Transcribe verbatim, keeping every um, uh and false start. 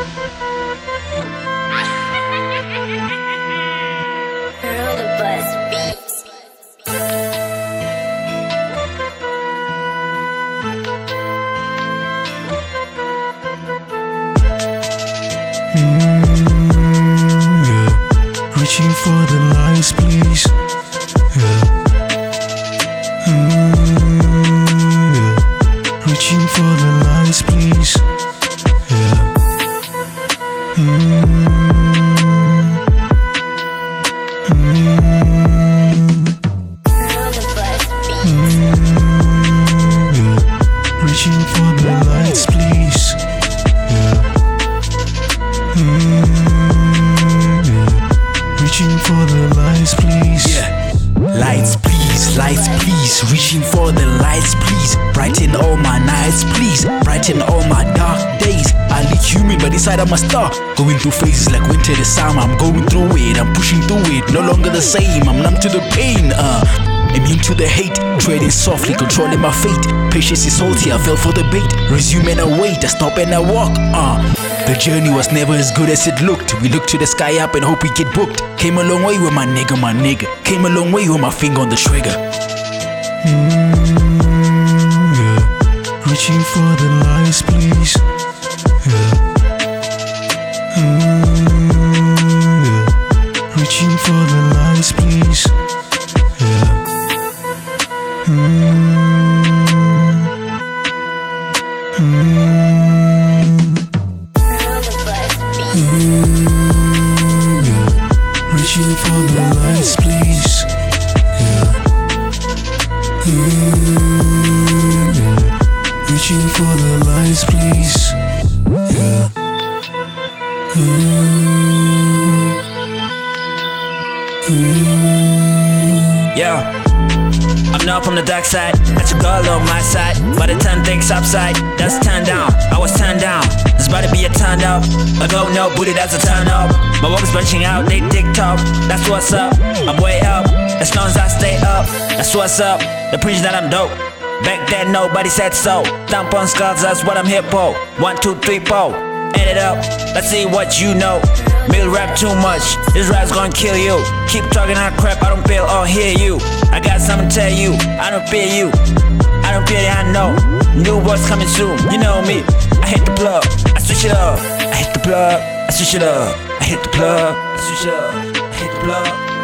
Reaching for the lights, please. Yeah. Mm, yeah. Reaching for the lights, please. Yeah. Mm, mm, mm, yeah. Reaching for the lights, please. Yeah. Mm, Reaching for the lights, please. Yeah. Lights, please, lights, please. Reaching for the lights, please. Brighten all my nights, please. Brighten all my dark days. I look human, but inside I'm a star. Going through phases like winter to summer. I'm going through it, I'm pushing through it. No longer the same, I'm numb to the pain. Uh, immune to the hate. Treading softly, controlling my fate. Patience is salty, I fell for the bait. Resume and I wait, I stop and I walk. Uh, The journey was never as good as it looked. We look to the sky up and hope we get booked. Came a long way with my nigga, my nigga. Came a long way with my finger on the trigger. Mm, yeah. Reaching for the lights, please. Yeah. Mm, yeah. Reaching for the lights, please. Yeah. Mm, mm. Mm, yeah. Reaching for the lights, please. Yeah. Mm, yeah. Reaching for the lights, please. Yeah. Mm, mm. Yeah. I'm not from the dark side, got your girl on my side. By the time things upside, that's turned down. I was turned down, it's about to be a turn up. I don't know, booty, that's a turn up. My work's bunching out, they TikTok, that's what's up. I'm way up, as long as I stay up, that's what's up. The preach that I'm dope, back then nobody said so. Thump on skulls, that's what I'm here for. One, two, three, four, add it up, let's see what you know. Mill rap too much, this rap's gonna kill you. Keep talking that crap, I don't feel or hear you. I got something to tell you, I don't fear you. I don't fear that I know. New words coming soon, you know me. I hit the plug, I switch it up. I hit the plug, I switch it up. I hit the plug, I switch it up. I hit the plug.